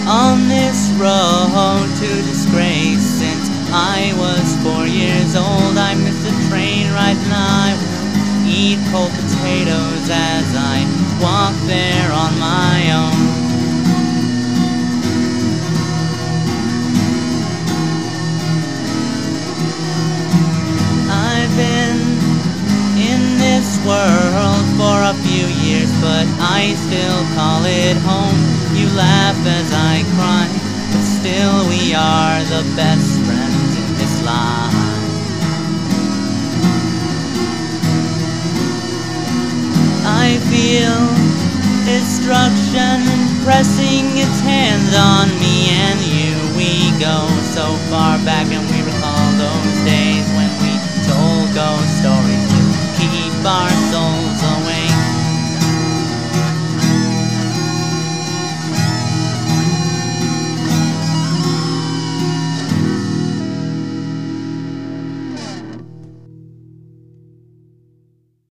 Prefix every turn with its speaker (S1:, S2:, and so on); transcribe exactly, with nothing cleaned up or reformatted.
S1: On this road to disgrace, since I was four years old, I missed a train ride and I will eat cold potatoes as I walk there on my own. I've been in this world for a few years, but I still call it home. You laugh as I cry, but still we are the best friends in this life. I feel destruction pressing its hands on me and you. We go so far back and we recall those days when we told ghost stories to keep our